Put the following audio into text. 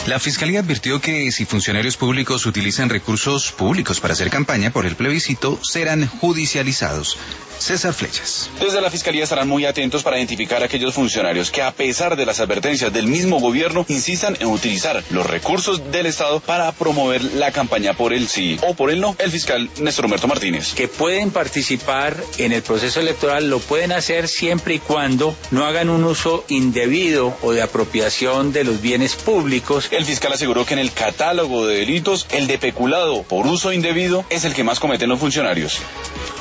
La Fiscalía advirtió que si funcionarios públicos utilizan recursos públicos para hacer campaña por el plebiscito, serán judicializados. César Flechas. Desde la Fiscalía estarán muy atentos para identificar a aquellos funcionarios que, a pesar de las advertencias del mismo gobierno, insistan en utilizar los recursos del Estado para promover la campaña por el sí o por el no. El fiscal Néstor Humberto Martínez. Que pueden participar en el proceso electoral, lo pueden hacer siempre y cuando no hagan un uso indebido o de apropiación de los bienes públicos. El fiscal aseguró que en el catálogo de delitos, el de peculado por uso indebido es el que más cometen los funcionarios.